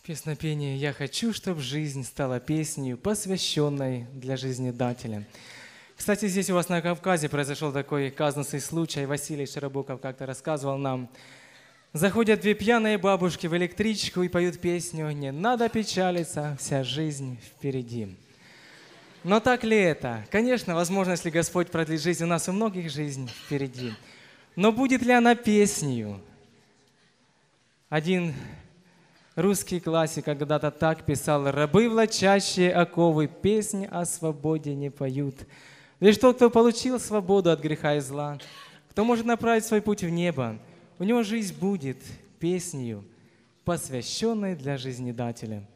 Песнопение «Я хочу, чтобы жизнь стала песней, посвященной для жизнедателя». Кстати, здесь у вас на Кавказе произошел такой казусный случай. Василий Широбоков как-то рассказывал нам. Заходят две пьяные бабушки в электричку и поют песню «Не надо печалиться, вся жизнь впереди». Но так ли это? Конечно, возможно, если Господь продлит жизнь, у нас у многих жизнь впереди. Но будет ли она песнью? Один русский классик когда-то так писал: «Рабы, влачащие оковы, песнь о свободе не поют. Лишь тот, кто получил свободу от греха и зла, кто может направить свой путь в небо, у него жизнь будет песнью, посвященной для жизнедателя».